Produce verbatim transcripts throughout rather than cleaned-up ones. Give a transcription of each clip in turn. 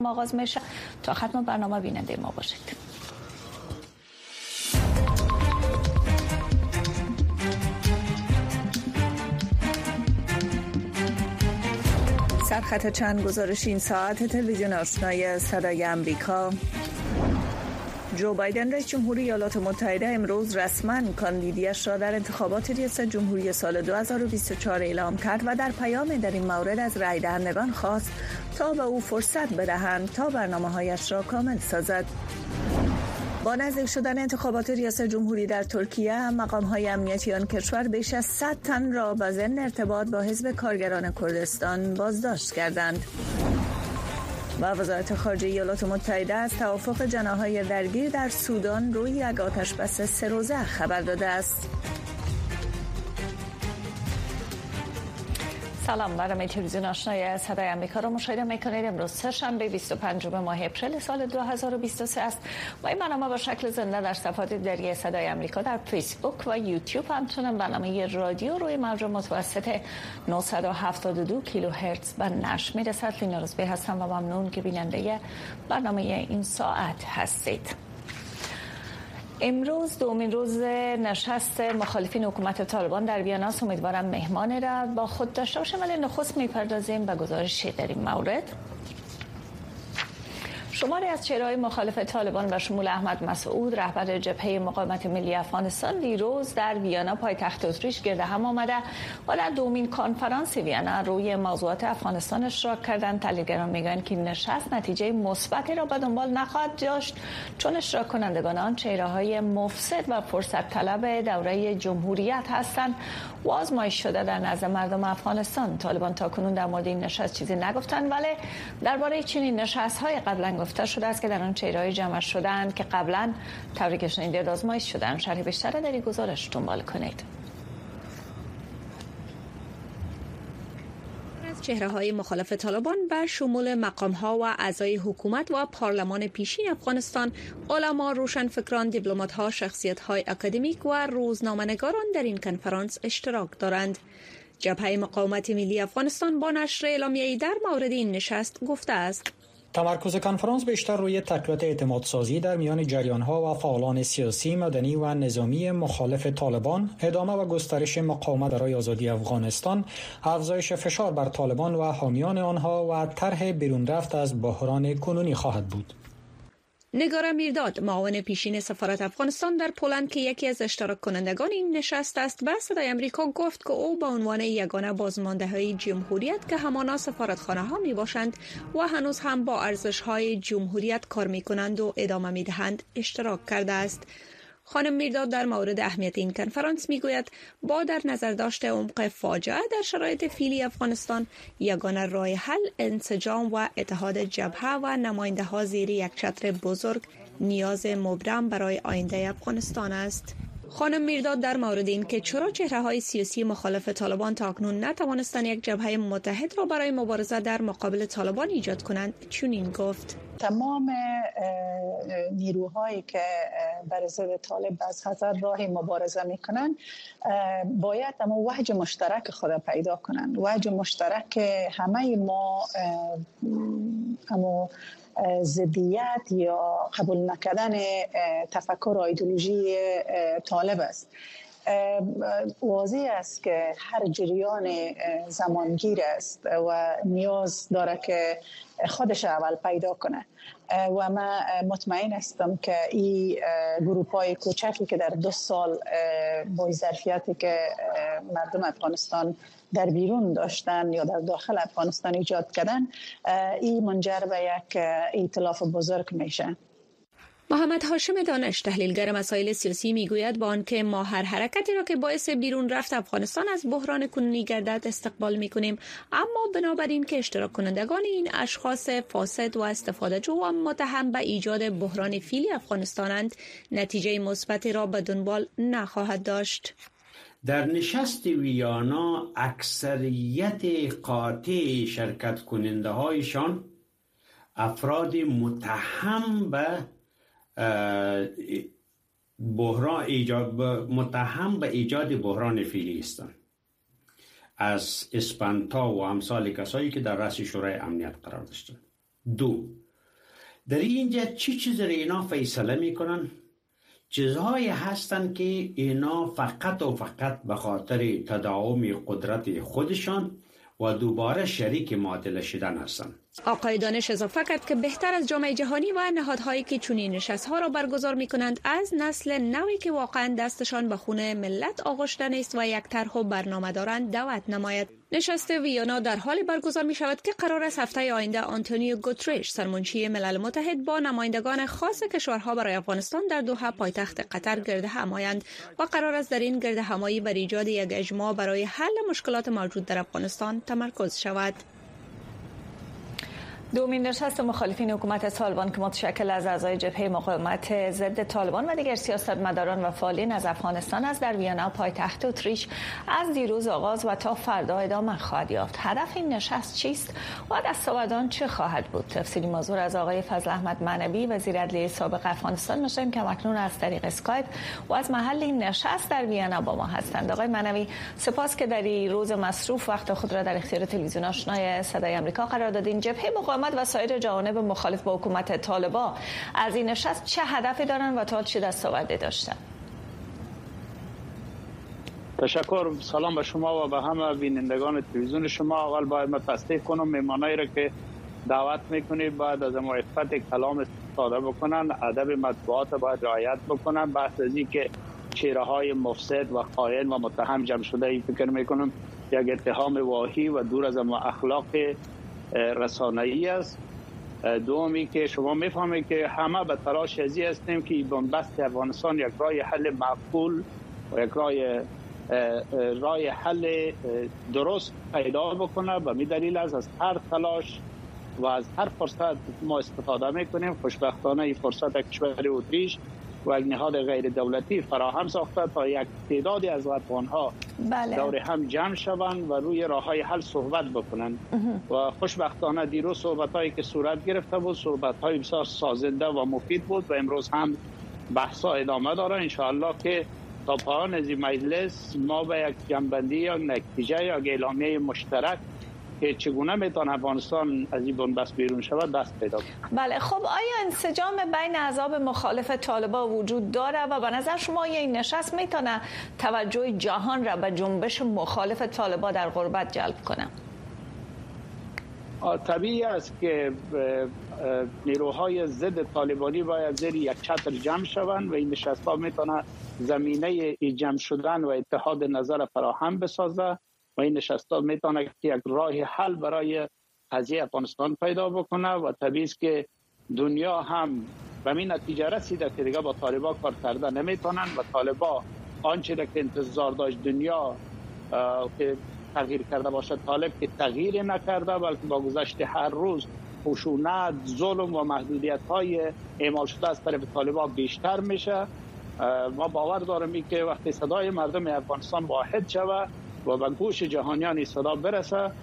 آغاز میشه. تا ختم برنامه بیننده ما باشید. سرخط چند گزارش این ساعت تلویزیون آشنای صدای امریکا. جو بایدن رئیس جمهوری ایالات متحده امروز رسما کاندیدیش را در انتخابات ریاست جمهوری سال دو هزار و بیست و چهار اعلام کرد و در پیام در این مورد از رای دهندگان خواست تا به او فرصت بدهند تا برنامه‌هایش را کامل سازد. با نزدیک شدن انتخابات ریاست جمهوری در ترکیه، مقام‌های امنیتی آن کشور بیش از صد تن را با ضمن ارتباط با حزب کارگران کردستان بازداشت کردند. و وزارت خارجه ایالات متحده از توافق جناح‌های درگیر در سودان روی یک آتش‌بس سه روزه خبر داده است. سلام، برنامه تلویزیون آشنای صدای آمریکا را مشاهده می‌کنید. امروز سه‌شنبه بیست و پنجم ماه اپریل سال دو هزار و بیست و سه است و این برنامه به شکل زنده در صفحات دری صدای آمریکا در فیسبوک و یوتیوب، همچنین برنامه رادیو روی موج متوسط نهصد و هفتاد و دو کیلوهرتز به نشر می‌رسد. لینا رزبی هستم و ممنون که بیننده برنامه این ساعت هستید. امروز دومین روز نشست مخالفین حکومت طالبان در ویینا است. امیدوارم مهمان را با خود داشته باشم، ولی نخست میپردازیم به گزارش در این مورد. شماری از چهره‌های مخالف طالبان و شمول احمد مسعود، رهبر جبهه مقاومت ملی افغانستان، دیروز در ویینا پایتخت اتریش گرد هم آمده و در دومین کنفرانس ویینا روی موضوعات افغانستان اشتراک کردند. تحلیلگران میگویند که نشست نتیجه مثبتی را به دنبال نخواهد داشت، چون اشتراک کنندگان آن چهره‌های مفسد و فرصت طلب دوره جمهوریت هستند و آزمایش شده در نزد مردم افغانستان. طالبان تاکنون در مورد این نشست چیزی نگفتند، ولی درباره چنین نشست‌های قبلا گفته شده است که در آن چهره‌های جمع شدند که قبلا تبریک شنیده آزمایش شدند. شرح بیشتر در این گزارش دنبال کنید. چهره‌های مخالف طالبان به شمول مقام‌ها و اعضای حکومت و پارلمان پیشین افغانستان، علما، روشنفکران، دیپلمات‌ها، شخصیت‌های اکادمیک و روزنامه‌نگاران در این کنفرانس اشتراک دارند. جبهه مقاومت ملی افغانستان با نشر اعلامیه‌ای در مورد این نشست گفته است: تمرکز کنفرانس بیشتر روی تقویت اعتماد سازی در میان جریان‌ها و فعالان سیاسی، مدنی و نظامی مخالف طالبان، ادامه و گسترش مقاومت برای آزادی افغانستان، افزایش فشار بر طالبان و حامیان آنها و طرح بیرون رفت از بحران کنونی خواهد بود. نگار میرداد، معاون پیشین سفارت افغانستان در پولند که یکی از اشتراک کنندگان این نشست است، به صدای آمریکا گفت که او به عنوان یگانه بازمانده‌های جمهوریت که همانا سفارتخانه‌ها میباشند و هنوز هم با ارزش‌های جمهوریت کار میکنند و ادامه میدهند اشتراک کرده است. خانم میرداد در مورد اهمیت این کنفرانس میگوید با در نظر داشت عمق فاجعه در شرایط فعلی افغانستان، یگانه راه حل انسجام و اتحاد جبهه و نماینده ها زیر یک چتر بزرگ نیاز مبرم برای آینده افغانستان است. خانم میرداد در مورد این که چرا چهره‌های سیاسی مخالف طالبان تاکنون نتوانستند یک جبهه متحد را برای مبارزه در مقابل طالبان ایجاد کنند چنین گفت: تمام نیروهایی که بر ضد طالب از هزار راه مبارزه میکنن باید اما وجه مشترک خود پیدا کنن، وجه مشترک همه ما اما ضدیت یا قبول نکردن تفکر و ایدئولوژی طالب است. واضح است که هر جریان زمانگیر است و نیاز داره که خودش اول پیدا کنه و من مطمئن هستم که این گروپ‌های کوچکی که در دو سال با ظرفیتی که مردم افغانستان در بیرون داشتن یا در داخل افغانستان ایجاد کردن، این منجر به یک ائتلاف بزرگ میشه. محمد هاشم دانش، تحلیلگر مسائل سیاسی، میگوید با آنکه ما هر حرکتی را که باعث بیرون رفت افغانستان از بحران کنونی گردد استقبال میکنیم، اما بنابراین که اشتراک کنندگان این اشخاص فاسد و استفاده جو و متهم به ایجاد بحران فعلی افغانستانند، نتیجه مثبتی را به دنبال نخواهد داشت. در نشست ویینا اکثریت قاطع شرکت کننده هایشان افراد متهم به بحران ایجاد متهم به ایجاد بحران فعلی هستند، از اسپانتا و امثال کسایی که در رأس شورای امنیت قرار داشتند. دو، در اینجا چی چیز را اینا فیصله میکنن؟ چیزهایی هستند که اینا فقط و فقط به خاطر تداوم قدرت خودشان و دوباره شریک معادله شدن هستند. آقای دانش اضافه کرد که بهتر از جامعه جهانی و نهادهایی که چنین نشست‌ها را برگزار می‌کنند از نسل نوی که واقعا دستشان به خون ملت آغشته است و یک طرح و برنامه دارند دعوت نماید. نشست ویانا در حال برگزار می شود که قرار است هفته آینده آنتونیو گوترش سرمنشی ملل متحد با نمایندگان خاص کشورها برای افغانستان در دوحه پایتخت قطر گرد هم آیند و قرار است در این گرد همایی بر ایجاد یک اجماع برای حل مشکلات موجود در افغانستان تمرکز شود. دومین نشست مخالفین حکومت طالبان که متشکل از اعضای جبهه مقاومت ضد طالبان و دیگر سیاستمداران و فعالین از افغانستان است در ویانا پایتخت اتریش از دیروز آغاز و تا فردا ادامه خواهد یافت. هدف این نشست چیست و دستاوردان چه خواهد بود؟ تفصیلی موضوع از آقای فضل احمد معنوی وزیر عدلیه سابق افغانستان می‌شنویم که اکنون از طریق اسکایپ و از محل این نشست در ویانا با ما هستند. آقای معنوی، سپاس که در این روز مصروف وقت خود را در اختیار تلویزیون آشنای صدای آمریکا قرار دادین. جبهه مقاومت و سایر جوانب مخالف با حکومت طالبان از این نشست چه هدفی دارند و تا چه دستاوردی داشتند؟ تشکر. سلام به شما و به همه بینندگان تلویزیون شما. اول باید من تصدیق کنم مهمانایی را که دعوت میکنید باید از معرفت کلام استفاده بکنن، ادب مطبوعات باید رعایت بکنن. بحث از این که چهره های مفسد و خائن و متهم جمع شده ای فکر میکنم یک اتهام واهی و دور از اخلاق رسانه‌ای است. دومی که شما میفهمید که همه به تلاش ازی هستیم که بنبست افغانستان یک راه حل معقول و یک راه راه حل درست پیدا بکنه. به می دلیل است از هر تلاش و از هر فرصت ما استفاده میکنیم. خوشبختانه این فرصت کشور اتریش و یک نهاد غیر دولتی فراهم ساخته تا یک تعدادی از افغان‌ها بله. دور هم جمع شوند و روی راه‌های حل صحبت بکنند. و خوشبختانه دیروز صحبت‌هایی که صورت گرفته بود صحبت‌های بسیار سازنده و مفید بود و امروز هم بحث‌ها ادامه داره. ان شاء الله که تا پایان از این مجلس ما به یک جنبندی یا نتیجه یا اعلامیه مشترک که چگونه میتونه افغانستان از این بنبست بیرون شود دست پیدا کنه. بله، خب آیا انسجام بین احزاب مخالف طالبان وجود داره و به نظر شما این نشست میتونه توجه جهان را به جنبش مخالف طالبان در غربت جلب کنه؟ طبیعی است که نیروهای ضد طالبانی باید زیر یک چتر جمع شوند و این نشست‌ها میتونه زمینه جمع شدن و اتحاد نظر فراهم بسازه و این نشست‌ها میتونه که یک راه حل برای قضیه افغانستان پیدا بکنه و طبیعی است که دنیا هم به این نتیجه رسیده که دیگه با طالبان کار کرده نمیتونن و طالبان آنچه که انتظار داشت دنیا که تغییر کرده باشه طالب که تغییر نکرده بلکه با گذشت هر روز خشونت، ظلم و محدودیت‌های اعمال شده از طرف طالبان بیشتر میشه. ما باور داریم که وقتی صدای مردم افغانستان واحد شود و به گوش جهانیان صدا برسه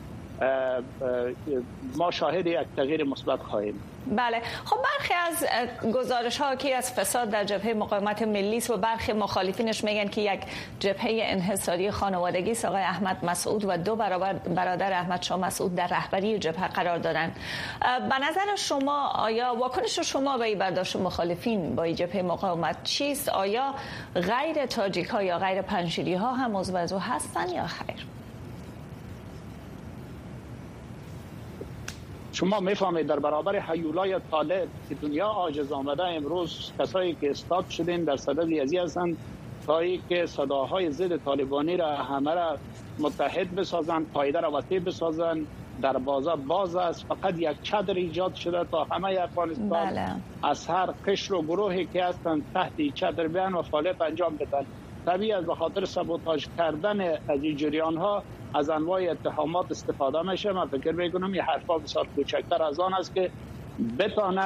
ما شاهد یک تغییر مثبت خواهیم. بله، خب برخی از گزارش ها که از فساد در جبهه مقاومت ملی است و برخی مخالفینش میگن که یک جبهه انحصاری خانوادگی است. آقای احمد مسعود و دو برابر برادر احمد شاه مسعود در رهبری جبهه قرار دارند. به نظر شما آیا واکنش شما به این برداشت مخالفین با این جبهه مقاومت چیست؟ آیا غیر تاجیک ها یا غیر پنجشیری ها هم عضو او هستند یا خیر؟ شما میفهمید در برابر هیولای طالب که دنیا عاجز آمده امروز کسایی که استاد شدین در صدد ازی هستند تا که صداهای ضد طالبانی را همه را متحد بسازند، پایده را وسیع بسازند. در بازار باز است، فقط یک چادر ایجاد شده تا همه افغانستان بله. از هر قشر و گروهی که هستند تحت چادر بیان و فعالیت انجام بدن. طبیعی است به خاطر سابوتاژ کردن از این جریان ها از انواع اتهامات استفاده میشه. من فکر میکنم یه حرفا بسیار کوچکتر از آن است که بتونه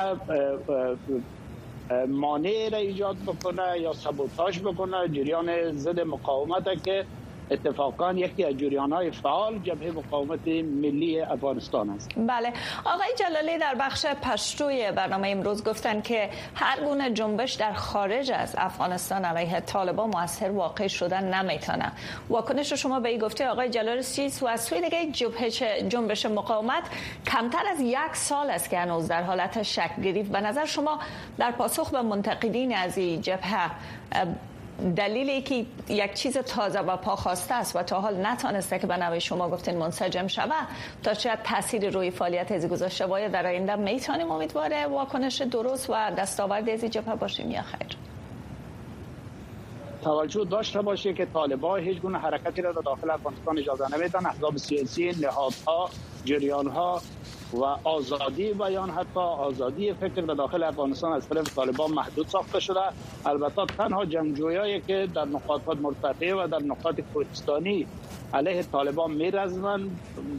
مانع را ایجاد بکنه یا سابوتاژ بکنه جریان ضد مقاومت که اتفاقا یکی از جریان‌های فعال جبهه مقاومت ملی افغانستان است. بله، آقای جلالی در بخش پشتوی برنامه امروز گفتن که هر گونه جنبش در خارج از افغانستان علیه طالبان موثر واقع شدن نمیتونه. واکنش شما به این گفته آقای جلالی چیست و از سوی دیگه جنبش مقاومت کمتر از یک سال است که هنوز در حالت شکل گرفت. به نظر شما در پاسخ به منتقدین از این جبهه دلیلی که یک چیز تازه و پاخواسته است و تا حال نتانسته که به نوع شما گفتین منسجم شود تا چه تأثیر روی فعالیت از گذاشته و در آینده میتونیم امیدواره واکنش درست و دستاورد از جبهه باشیم یا خیر؟ توجه داشته باشه که طالبان هیچ گونه حرکتی را در داخل افغانستان اجازه نمیدن. احزاب سیاسی، نهادها، جریانها و آزادی بیان، حتی آزادی فکر در داخل افغانستان از طرف طالبان محدود ساخته شده. البته تنها جنگجویایی که در نقاط مرتفع و در نقاط کوهستانی علیه طالبان می‌رزمند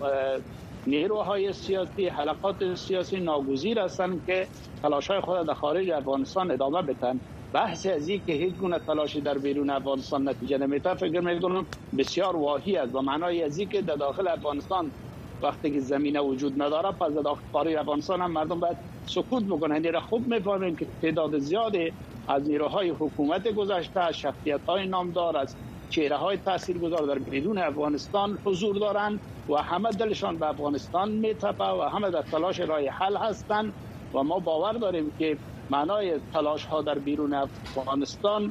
نیروهای سیاسی، حلقات سیاسی ناگزیر هستند که تلاش‌های خود در خارج افغانستان ادامه بدن. بحث از این که هیچ گونه تلاشی در بیرون افغانستان نتیجه نمیده فکر می‌کنم بسیار واهی است و معنای از این که در داخل افغانستان وقتی که زمینه وجود نداره پس در داخل خارج افغانستان هم مردم باید سکوت بکنند. این را خوب می‌فهمیم که تعداد زیادی از نیروهای حکومت گذشته، شخصیت‌های نامدار، از چهره‌های تاثیرگذار در بیرون افغانستان حضور دارند و همه دلشان به افغانستان می‌تپه و همه در تلاش راه حل هستند و ما باور داریم که معنای تلاش ها در بیرون افغانستان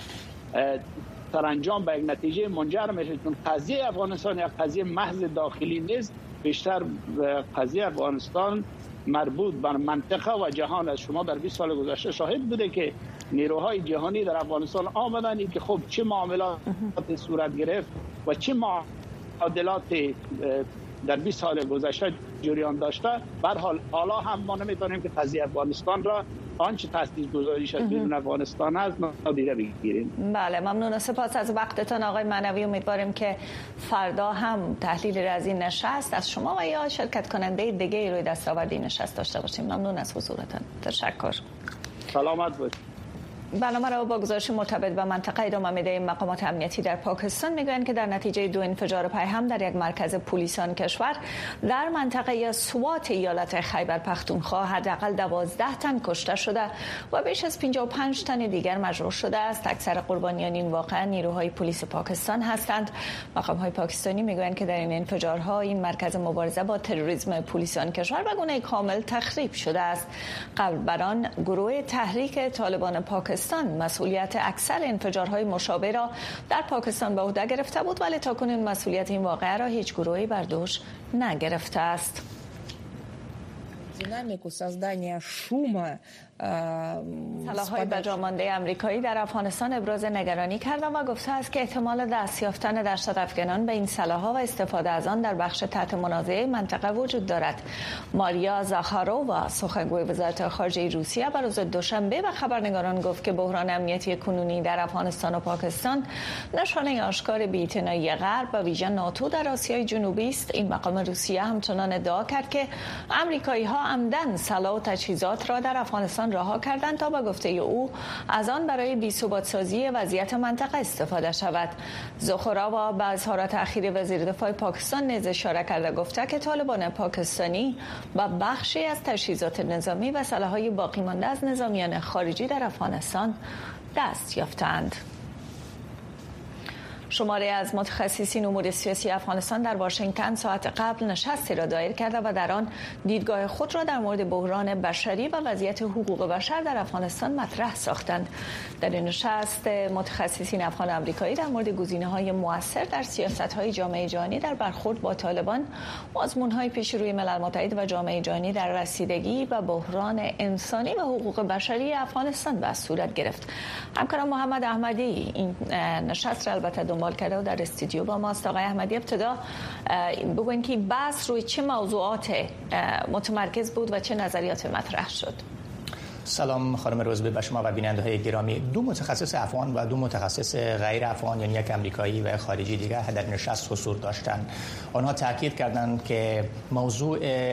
سرانجام به یک نتیجه منجر میشه، چون قضیه افغانستان یک قضیه محض داخلی نیست، بیشتر قضیه افغانستان مربوط بر منطقه و جهان است. شما در بیست سال گذشته شاهد بوده که نیروهای جهانی در افغانستان آمدن که خب چه معاملات صورت گرفت و چه معادلات در بیست سال گذشته جریان داشته. به هر حال حالا هم ما نمیتونیم که قضیه افغانستان را آنچه تاثیرگذاریش از بیرون افغانستان است نادیده بگیریم. بله، ممنون. سپاس از وقتتان آقای معنوی. امیدواریم که فردا هم تحلیل از این نشست از شما و یا شرکت کننده دیگه روی دستاورد این نشست داشته باشیم. ممنون از حضورتان. تشکر. سلامت باشید. برنامه را با گزارش مرتبط با منطقه ادامه می‌دهیم. مقامات امنیتی در پاکستان میگویند که در نتیجه دو انفجار پیهم در یک مرکز پلیسان کشور در منطقه سوات ایالت خیبر پختونخوا حداقل دوازده تن کشته شده و بیش از پنجاه و پنج تن دیگر مجروح شده است. اکثر قربانیان این واقعه نیروهای پلیس پاکستان هستند. مقامات پاکستانی میگویند که در این انفجارها این مرکز مبارزه با تروریسم پلیسان کشور به گونه کامل تخریب شده است. قبل بر آن گروه تحریک طالبان پاکستان مسئولیت اکثر انفجارهای مشابه را در پاکستان به عهده گرفته بود، ولی تاکنون مسئولیت این واقعه را هیچ گروهی بر دوش نگرفته است. دینامیکو سازدانی شوم سلاح‌های بجامانده امریکایی در افغانستان ابراز نگرانی کرده و گفته است که احتمال دست یافتن درصد افغانان به این سلاح‌ها و استفاده از آن در بخش تحت منازعه منطقه وجود دارد. ماریا زاخارووا سخنگوی وزارت خارجه روسیه بر روز دوشنبه به خبرنگاران گفت که بحران امنیتی کنونی در افغانستان و پاکستان نشانه آشکار بی‌اعتنایی غرب و ویژه ناتو در آسیای جنوبی است. این مقام روسیه همچنان ادعا کرد که آمریکایی‌ها عمدن سلاح و تجهیزات را در افغانستان رها کردند تا به گفته او از آن برای بی‌ثبات سازی وضعیت منطقه استفاده شود. زاخارووا به اظهارات اخیر وزیر دفاع پاکستان نیز اشاره کرده گفته که طالبان پاکستانی با بخشی از تجهیزات نظامی و سلاح‌های باقی مانده از نظامیان خارجی در افغانستان دست یافتند. شماری از متخصصین امور سیاسی افغانستان در واشنگتن ساعت قبل نشستی را دایر کرده و در آن دیدگاه خود را در مورد بحران بشری و وضعیت حقوق بشر در افغانستان مطرح ساختند. در این نشست متخصصین افغان آمریکایی در مورد گزینه‌های مؤثر در سیاست‌های جامعه جهانی در برخورد با طالبان، آزمون‌های پیش روی ملل متحد و جامعه جهانی در رسیدگی به بحران انسانی و حقوق بشری افغانستان به صورت گرفت. همکارم محمد احمدی این نشست را البته دنبال کرده و در استودیو با ماست. آقای احمدی، ابتدا بگوین که بحث روی چه موضوعات متمرکز بود و چه نظریات مطرح شد؟ سلام خانم روزبه به شما و بیننده های گرامی. دو متخصص افغان و دو متخصص غیر افغان، یعنی یک امریکایی و خارجی دیگر در نشست حضور داشتند. آنها تاکید کردند که موضوع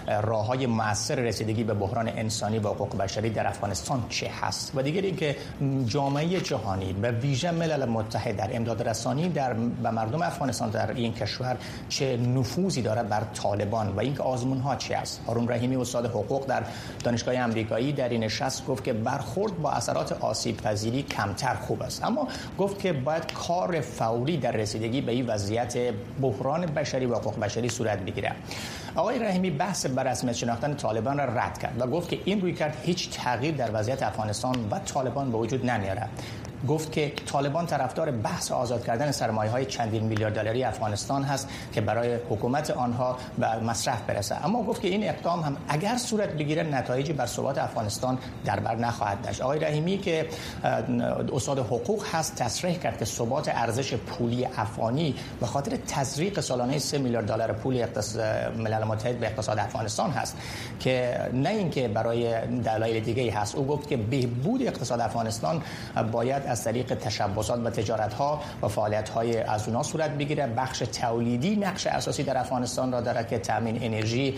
راههای مؤثر رسیدگی به بحران انسانی و حقوق بشری در افغانستان چه هست و دیگر اینکه جامعه جهانی به ویژه ملل متحد در امداد رسانی در به مردم افغانستان در این کشور چه نفوذی دارد بر طالبان و اینکه آزمون‌ها چی است. هارون رحیمی استاد حقوق در دانشگاه آمریکایی در این نشست گفت که برخورد با اثرات آسیب پذیری کمتر خوب است، اما گفت که باید کار فوری در رسیدگی به این وضعیت بحران بشری و حقوق بشری صورت بگیره. آقای رحیمی بحث بر رسمیت شناختن طالبان را رد کرد و گفت که این رویکرد هیچ تغییر در وضعیت افغانستان و طالبان به وجود نمیاره. گفت که طالبان طرفدار بحث آزاد کردن سرمایه‌های چندین میلیارد دلاری افغانستان هست که برای حکومت آنها به مصرف برسه، اما گفت که این اقدام هم اگر صورت بگیره نتایجی بر ثبات افغانستان در بر نخواهد داشت. آقای رحیمی که استاد حقوق هست تصریح کرد که ثبات ارزش پولی افغانی به خاطر تزریق سالانه سه میلیارد دلار پول اقتصاد ملل متحد به اقتصاد افغانستان هست که نه اینکه برای دلایل دیگه‌ای هست. او گفت که بهبود اقتصاد افغانستان باید از طریق تشبثات و تجارت‌ها و فعالیت‌های از اونها صورت بگیره. بخش تولیدی نقش اساسی در افغانستان را دارد که تامین انرژی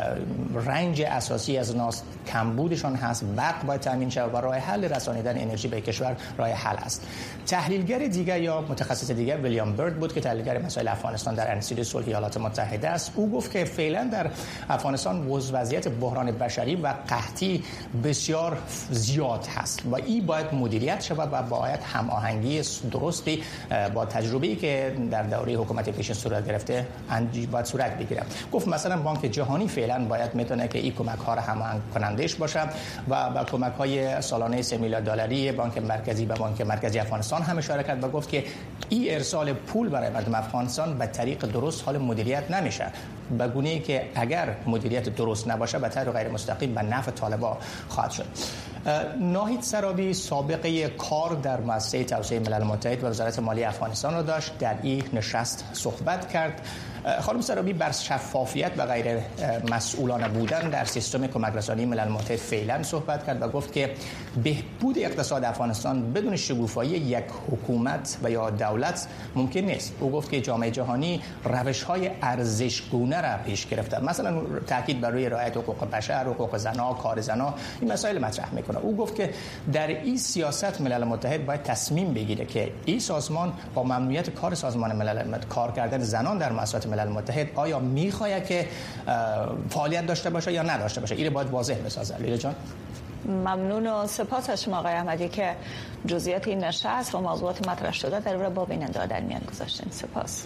رنج اساسی از اوناست، کمبودشان هست، برق باید تامین شود و راه حل رسانیدن انرژی به کشور راه حل است. تحلیلگر دیگر یا متخصص دیگر ویلیام برد بود که تحلیلگر مسائل افغانستان در انستیتوی صلح ایالات متحده است. او گفت که فعلا در افغانستان وضعیت بحران بشری و قحطی بسیار زیاد هست و این باید مدیریت شود و باید هماهنگی درستی با تجربه‌ای که در دوره حکومت پیشین صورت گرفته باید صورت بگیره. گفت مثلا بانک جهانی فعلا باید میتونه که این کمک‌ها را هماهنگ کنندش باشه و با کمک‌های سالانه سه میلیارد دلاری بانک مرکزی به بانک مرکزی افغانستان هم اشاره کرد و گفت که این ارسال پول برای مردم افغانستان به طریق درست حال مدیریت نمیشه، به گونه‌ای که اگر مدیریت درست نباشه به طور غیر مستقیم به نفع طالبان خواهد شد. ناهید سرابی سابقه کار در مؤسسه توسعه ملل متحد و وزارت مالی افغانستان را داشت. در این نشست صحبت کرد. خانم سرابی بر شفافیت و غیر مسئولانه بودن در سیستم کمک رسانی ملل متحد فعلا صحبت کرد و گفت که بهبود اقتصاد افغانستان بدون شکوفایی یک حکومت و یا دولت ممکن نیست. او گفت که جامعه جهانی روش‌های ارزشگونه را پیش گرفته، مثلا تاکید بر روی رعایت حقوق بشر، حقوق زنان، کار زنان، این مسائل مطرح میکنه. او گفت که در این سیاست ملل متحد باید تصمیم بگیره که این سازمان با ممنوعیت کار سازمان ملل متحد کار کردن زنان در مؤسسات ملل متحد آیا میخواهد که فعالیت داشته باشه یا نداشته باشه. این باید واضح بسازه. لیلا جان ممنون و سپاس از شما آقای احمدی که جزئیات این نشست و موضوعات مطرح شده در رو با بیننده در میان گذاشتین. سپاس.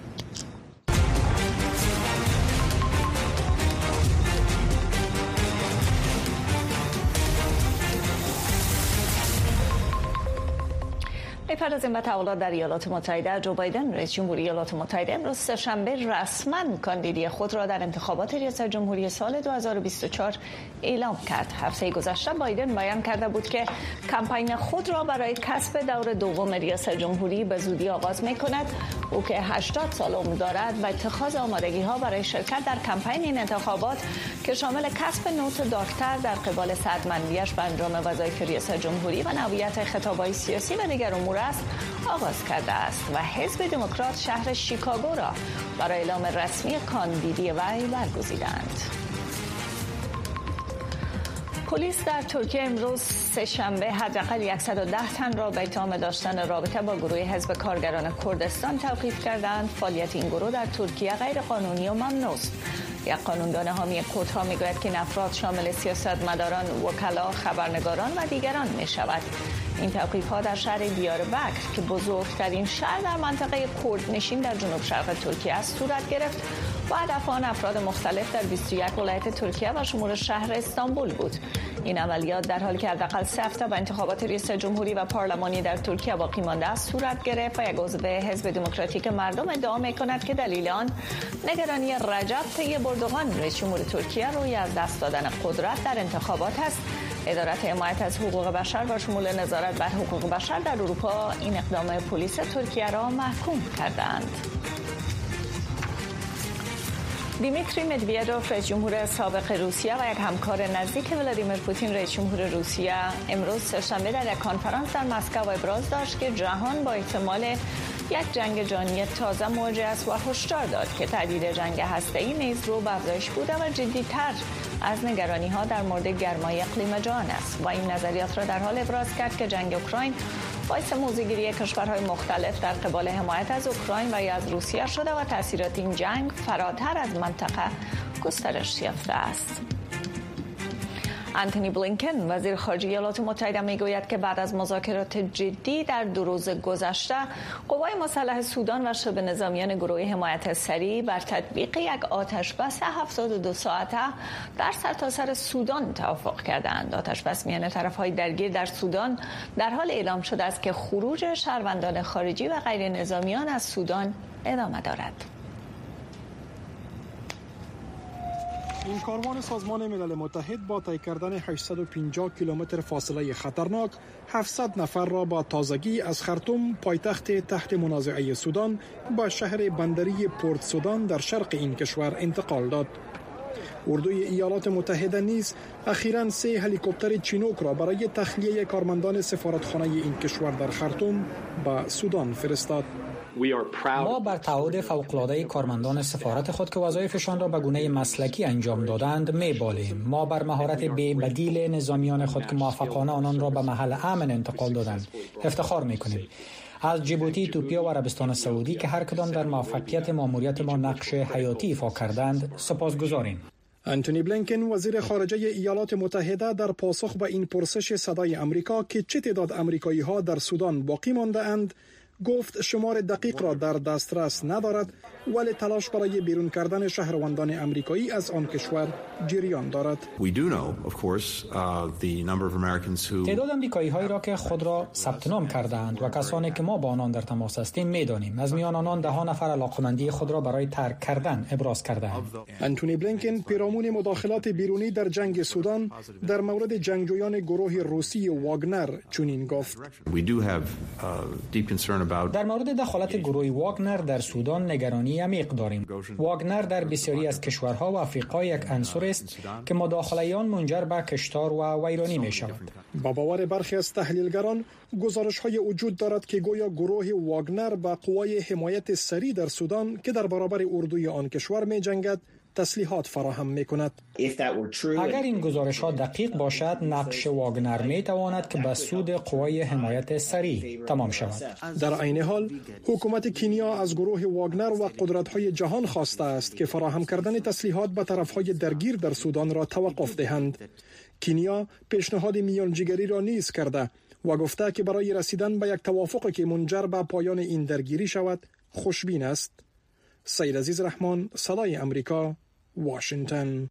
می‌پردازیم به تحولات در ایالات متحده. جو بایدن رئیس جمهوری ایالات متحده امروز سه‌شنبه رسما کاندیدی خود را در انتخابات ریاست جمهوری سال دو هزار و بیست و چهار اعلام کرد. هفته گذشته بایدن بیان کرده بود که کمپین خود را برای کسب دور دوم ریاست جمهوری به زودی آغاز می‌کند. او که هشتاد سال عمر دارد و اتخاذ آمادگی‌ها برای شرکت در کمپین این انتخابات که شامل کسب نوت دکتر در قبال سعدمندی‌اش به انجام وظایف ریاست جمهوری و نوعیت خطاب‌های سیاسی و دیگر امور است آغاز کرده است و حزب دموکرات شهر شیکاگو را برای اعلام رسمی کاندیدی وی برگزیدند. پلیس در ترکیه امروز سه‌شنبه حداقل صد و ده تن را به اتهام داشتن رابطه با گروه حزب کارگران کردستان توقیف کردند. فعالیت این گروه در ترکیه غیر قانونی و ممنوع است. یک قانوندان حامی کردها میگوید که این افراد شامل سیاستمداران، وکلا، خبرنگاران و دیگران می شود. این توقیف‌ها در شهر دیاربکر که بزرگترین شهر در منطقه کردنشین در جنوب شرق ترکیه است صورت گرفت و هدف آن افراد مختلف در بیست و یک ولایت ترکیه و شمول شهر استانبول بود. این عملیات در حالی که حداقل سه هفته به انتخابات ریاست جمهوری و پارلمانی در ترکیه باقی مانده است صورت گرفت و یک عضو حزب دموکراتیک مردم ادعا می‌کند که دلیل آن نگرانی رجب طیب اردوغان رئیس جمهور ترکیه روی از دست دادن قدرت در انتخابات است. ادارت حمایت از حقوق بشر و شمول نظارت بر حقوق بشر در اروپا این اقدام پلیس ترکیه را محکوم کردند. دیمیتری مدویدوف رئیس جمهور سابق روسیه و یک همکار نزدیک ولادیمیر پوتین رئیس جمهور روسیه امروز سه‌شنبه در یک کنفرانس در مسکو ابراز داشت که جهان با احتمال یک جنگ جهانی تازه مواجه است و هشدار داد که تهدید جنگ هسته‌ای نیز رو به افزایش بوده و جدی‌تر از نگرانی‌ها در مورد گرمای اقلیم جهان است و این نظریات را در حال ابراز کرد که جنگ اوکراین باعث موضع‌گیری کشورهای مختلف در قبال حمایت از اوکراین و یا از روسیه شده و تأثیرات این جنگ فراتر از منطقه گسترش یافته است. آنتونی بلینکن وزیر خارجه ایالات متحده میگوید که بعد از مذاکرات جدی در دو روز گذشته قوای مسلح سودان و شبه نظامیان گروه حمایت سریع بر تطبیق یک آتشبس هفتاد و دو ساعته در سرتاسر سودان توافق کردند. آتشبس میان طرف‌های درگیر در سودان در حال اعلام شده است که خروج شهروندان خارجی و غیر نظامیان از سودان ادامه دارد. این کاروان سازمان ملل متحد با طی کردن هشتصد و پنجاه کیلومتر فاصله خطرناک هفتصد نفر را با تازگی از خرطوم پایتخت تحت منازعه سودان به شهر بندری پورت سودان در شرق این کشور انتقال داد. اردوی ایالات متحده نیز اخیراً سه هلیکوپتر چینوک را برای تخلیه کارمندان سفارتخانه این کشور در خرطوم به سودان فرستاد. ما بر تعهد فوق‌العاده کارمندان سفارت خود که وظایفشان را به گونه مسلکی انجام دادند می‌بالیم. ما بر مهارت بی بدیل نظامیان خود که موفقانه آنان را به محل امن انتقال دادند افتخار می‌کنیم. از جیبوتی، ایتوپیا و عربستان سعودی که هر کدام در موفقیت ماموریت ما نقش حیاتی ایفا کردند سپاسگزاریم. آنتونی بلینکن وزیر خارجه ایالات متحده در پاسخ به این پرسش صدای آمریکا که چه تعداد آمریکایی‌ها در سودان باقی مانده اند گفت شمار دقیق را در دسترس ندارد ولی تلاش برای بیرون کردن شهروندان آمریکایی از آن کشور جریان دارد. تعداد آمریکایی هایی را که خود را ثبت نام کردند و کسانی که ما با آنان در تماس هستیم می‌دانیم. از میان آنان ده ها نفر علاقمندی خود را برای ترک کردن ابراز کردند. آنتونی بلینکن پیرامون مداخلات بیرونی در جنگ سودان در مورد جنگجویان گروه روسی واگنر چنین گفت: در مورد دخالت گروه واگنر در سودان نگرانی عمیق داریم. واگنر در بسیاری از کشورها و آفریقا یک عنصر است که مداخله آن منجر به کشتار و ویرانی می شود. با باور برخی از تحلیلگران گزارش‌های وجود دارد که گویا گروه واگنر با قوای حمایت سریع در سودان که در برابر اردوی آن کشور می جنگد تسلیحات فراهم می کند. اگر این گزارش ها دقیق باشد نقش واگنر می تواند که به سود قوای حمایت سریع تمام شود. در عین حال حکومت کنیا از گروه واگنر و قدرت‌های جهان خواسته است که فراهم کردن تسلیحات به طرف‌های درگیر در سودان را توقف دهند. کنیا پیشنهاد میانجیگری را نیز کرده و گفته که برای رسیدن به یک توافق که منجر به پایان این درگیری شود خوشبین است. سید عزیز رحمان، صدای امریکا، واشنگتن.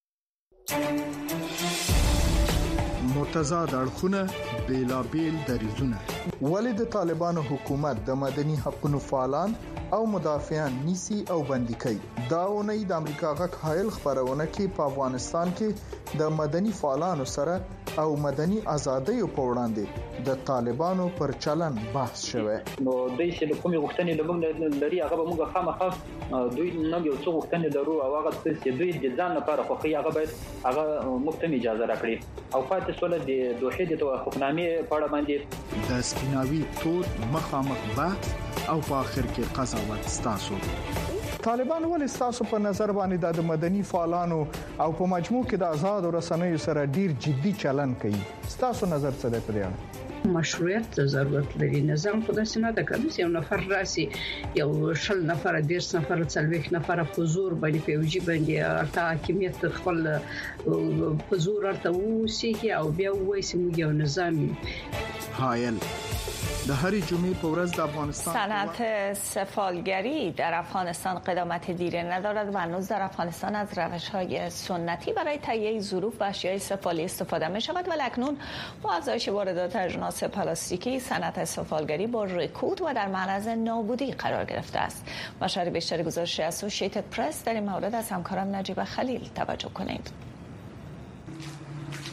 متضاد اړخونه بیلابیل دریځونه ولې د طالبانو حکومت د مدني حقوقو فعالان او مدافعان نیسی او بندي کوي. دا اونۍ د امریکا غږ حایل خبرونه کې په افغانستان کې د مدني فعالانو سره او مدني ازادۍ په وړاندې د طالبانو پر چلن بحث شوه. نو د دې د کومې غوښتنې لمونږ لري هغه به موږ خامخا دوی نو یو څه غوښتنې لرو او هغه چې دوی د ځان لپاره خو هغه باید هغه موږ ته اجازه راکړي او پاتې سول د دوحې د توافقنامې په اړه باندې د سپیناوي تور مخامخ بحث او په اخر کې قضاوت ستاسو. طالبان ولې ستاسو په نظر باندې د مدني فعالانو او په مجموع کې د آزاد رسنیو سره ډیر جدي چلن کوي؟ ستاسو نظر څه دی په دې؟ مشروعیت ضرورت لري. نظام خو داسې نه ده کله یو نفر راسي یو شل نفر دیرش نفر څلوېښت نفر حضور باندې فوجي باندې ارته حاکمیت خپل حضور ارته وسی او بیا وایي چې یو نظام حایل د هری جمعې په ورځ د افغانستان صنعت سفالگری در افغانستان قدامت دیره ندارد و هنوز در افغانستان از روش‌های سنتی برای تهیه ظروف و اشیای سفالی استفاده می شود و اکنون با افزایش واردات اجناس پلاستیکی صنعت سفالگری با رکود و در معرض نابودی قرار گرفته است. مشارح بیشتر گزارش اسوسییتد پرس در این مورد از همکارم نجیب خلیل توجه کنید.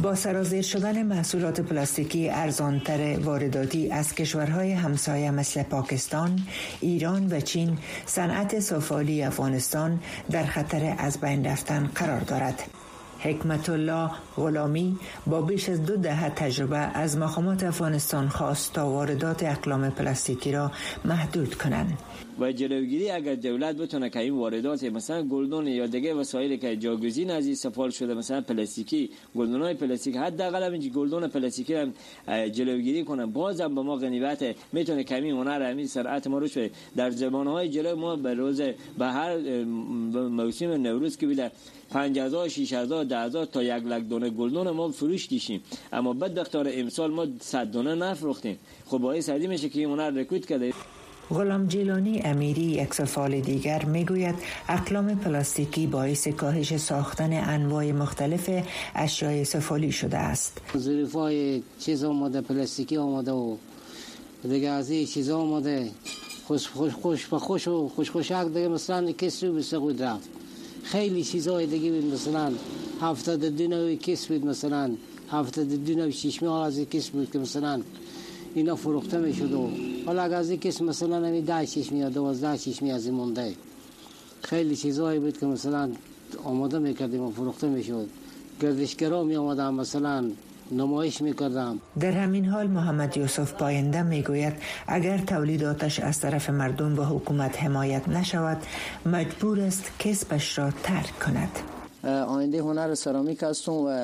با سرازیر شدن محصولات پلاستیکی ارزانتر وارداتی از کشورهای همسایه مثل پاکستان، ایران و چین، صنعت سفالی افغانستان در خطر از بین رفتن قرار دارد. حکمت الله غلامی با بیش از دو دهه تجربه از مقامات افغانستان خواست تا واردات اقلام پلاستیکی را محدود کنند. و جلوگیری اگر دولت بتونه که این واردات مثلا گلدون یا دیگه وسایلی که جاگزین از استفاده شده مثلا پلاستیکی، گلدونای پلاستیکی، حداقل همین گلدون پلاستیکی هم جلوگیری کنه، بازم به ما غنیمت میتونه کمی هنر همین سرعت ما روش در زمانهای جلو. ما به روز به هر موسم نوروز که بیله پنج هزار، شش هزار، ده هزار تا یک لک دونه گلدون ما فروش داشتیم، اما بدبختانه امسال ما صد دونه نفروختیم. خب باعث ازی میشه که این هنر رکود کرده. غلام جیلانی امیری یک سفال دیگر میگوید اقلام پلاستیکی باعث کاهش ساختن انواع مختلف اشیاء سفالی شده است. ظروفای چیز آماده پلاستیکی آماده و دیگه از این چیز آماده خوش خوش خوش به خوش و خوش خوشک دیگه مثلا کسی رو بسقود رفت. خیلی چیزای دیگه بود، مثلا هفتاد دو نوع کس بود، مثلا هفتاد دو نوع چشمه ها از کس بود که مثلا اینا فروخته میشد و حالا اگر از این کس مثلا نمی ده چشمی یا دوازده چشمی از این مونده. خیلی چیزایی بود که مثلا آماده میکردیم و فروخته میشد. گردشگرا می آمدن مثلا نمایش میکردم. در همین حال محمد یوسف پاینده میگوید اگر تولیداتش از طرف مردم و حکومت حمایت نشود مجبور است کسبش را ترک کند. آینده هنر سرامیک هستم و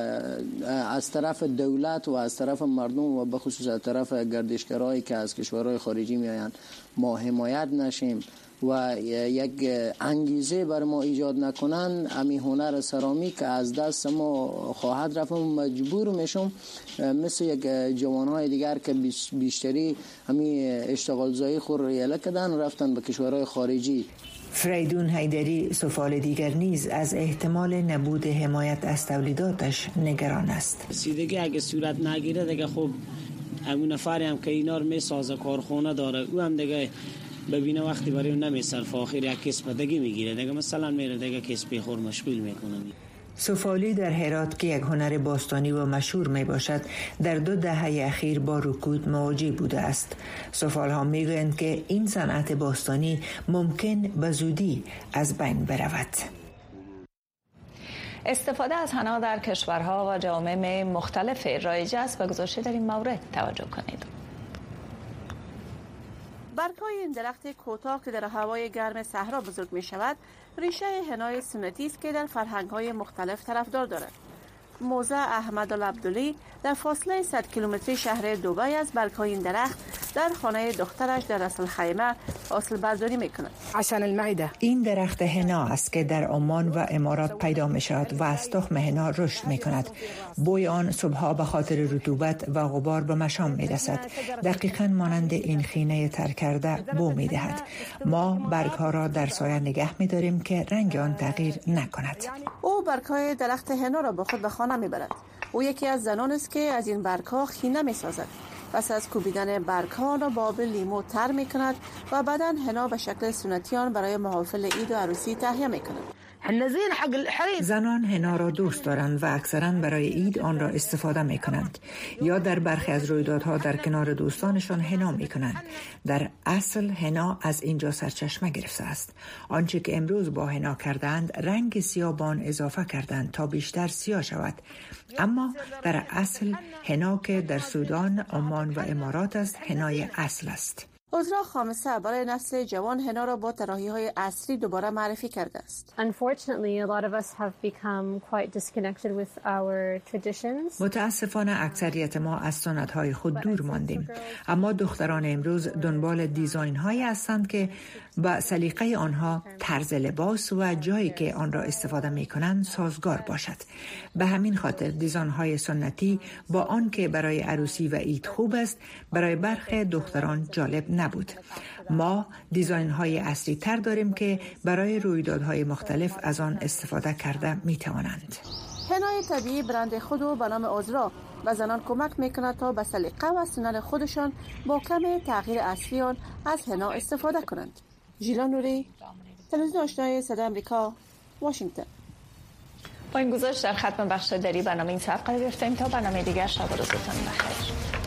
از طرف دولت و از طرف مردم و به خصوص از طرف گردشگرایی که از کشورهای خارجی میآیند ما حمایت نشیم و یک انگیزه بر ما ایجاد نکنن، امی هنر سرامیک از دست ما خواهد رفت. مجبور میشم مثل یک جوانهای دیگر که بیشتری همی اشتغال زایی خور ریاله کردن رفتن به کشورهای خارجی. فریدون حیدری سفال دیگر نیز از احتمال نبود حمایت از تولیداتش نگران است. سیدگی اگه صورت نگیره دیگه خب همون نفری هم که اینا رو میسازه کارخونه داره او هم دیگه ببینه وقتی برای اون نمیصرف آخر یک کسب دیگه میگیره دیگه مثلا میره دیگه کسب خور مشغول میکنه. سفالی در هرات که یک هنر باستانی و مشهور می باشد در دو دهه اخیر با رکود مواجه بوده است. سفال ها می گویند که این صنعت باستانی ممکن به زودی از بین برود. استفاده از حنا در کشورها و جوامع مختلف رایج است. به گزارش در این مورد توجه کنید. برگ‌های این درخت کوتاه که در هوای گرم صحرا بزرگ می شود ریشه حنای سنتی است که در فرهنگ‌های مختلف طرفدار دارد. موزه احمد العبدلی در فاصله صد کیلومتری شهر دبی از برگ‌های این درخت در خانه دخترش در راس الخیمه حاصل برداری می‌کند. عشان المعده. این درخت حنا است که در عمان و امارات پیدا می‌شود و از تخم حنا رشد می‌کند. بوی آن صبح‌ها به خاطر رطوبت و غبار به مشام می‌رسد. دقیقاً مانند این خینه تر کرده بو می‌دهد. ما برگ‌ها را در سایه نگه می‌داریم که رنگ آن تغییر نکند. او برگ‌های درخت حنا را با خود به خانه می‌برد. او یکی از زنان است که از این برگ‌ها خینه می‌سازد. پس از کوبیدن برگ‌ها را با آب لیمو تر می‌کند و بعداً حنا به شکل سنتی آن برای محافل عید و عروسی تهیه می‌کند. زنان حنا را دوست دارند و اکثراً برای عید آن را استفاده می کنند یا در برخی از رویدادها در کنار دوستانشان حنا می کنند. در اصل حنا از اینجا سرچشمه گرفته است. آنچه که امروز با حنا کردند رنگ سیاه به آن اضافه کردند تا بیشتر سیاه شود، اما در اصل حنا که در سودان، عمان و امارات است حنای اصل است. عذرا خامسه برای نسل جوان حنا را با طراحی‌های عصری دوباره معرفی کرده است. متاسفانه اکثریت ما از سنت‌های خود دور ماندیم، اما دختران امروز دنبال دیزاین‌هایی هستند که با سلیقه آنها طرز لباس و جایی که آن را استفاده می‌کنند سازگار باشد. به همین خاطر دیزاین‌های سنتی با آن که برای عروسی و عید خوب است، برای برخی دختران جالب نبود. ما دیزاین های اصلی تر داریم که برای رویدادهای مختلف از آن استفاده کرده می توانند. حنای طبیعی برند خود و به نام عذرا و زنان کمک می کند تا به سلیقه و سنن خودشان با کم تغییر اصلی آن از حنا استفاده کنند. ژیلا نوری، تلویزیون آشنای صدای آمریکا، واشنگتن. با این گزارش در ختم بخش دری برنامه این ساعت قرار گرفتیم. تا برنامه دیگر شب و روزتون بخیر.